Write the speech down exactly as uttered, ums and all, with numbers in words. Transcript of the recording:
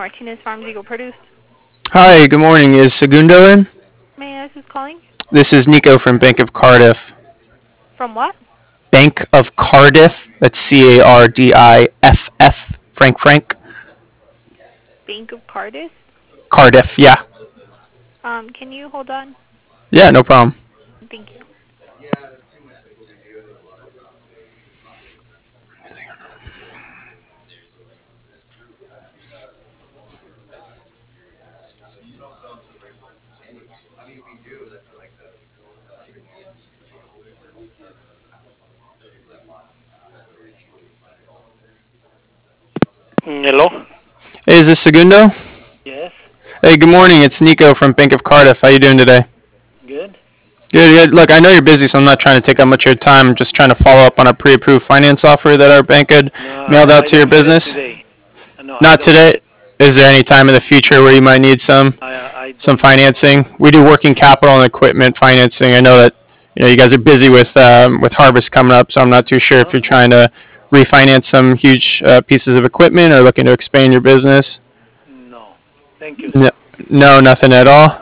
Martinez Farms Eagle Produce. Hi, good morning. Is Segundo in? May I ask who's calling? This is Nico from Bank of Cardiff. From what? Bank of Cardiff. That's C A R D I F F. Frank Frank. Bank of Cardiff? Cardiff, yeah. Um, can you hold on? Yeah, no problem. Thank you. Mm, Hello? Hey, is this Segundo? Yes. Hey, good morning. It's Nico from Bank of Cardiff. How you doing today? Good. Good, good. Look, I know you're busy, so I'm not trying to take up much of your time. I'm just trying to follow up on a pre-approved finance offer that our bank had No, mailed I, out I to your don't need it business. today. No, I Not don't need today. it. Is there any time in the future where you might need some I I some don't need it. financing? We do working capital and equipment financing. I know that you know you guys are busy with um, with harvest coming up, so I'm not too sure if Huh? you're trying to refinance some huge uh, pieces of equipment or looking to expand your business. No. Thank you, No, sir. no, nothing at all.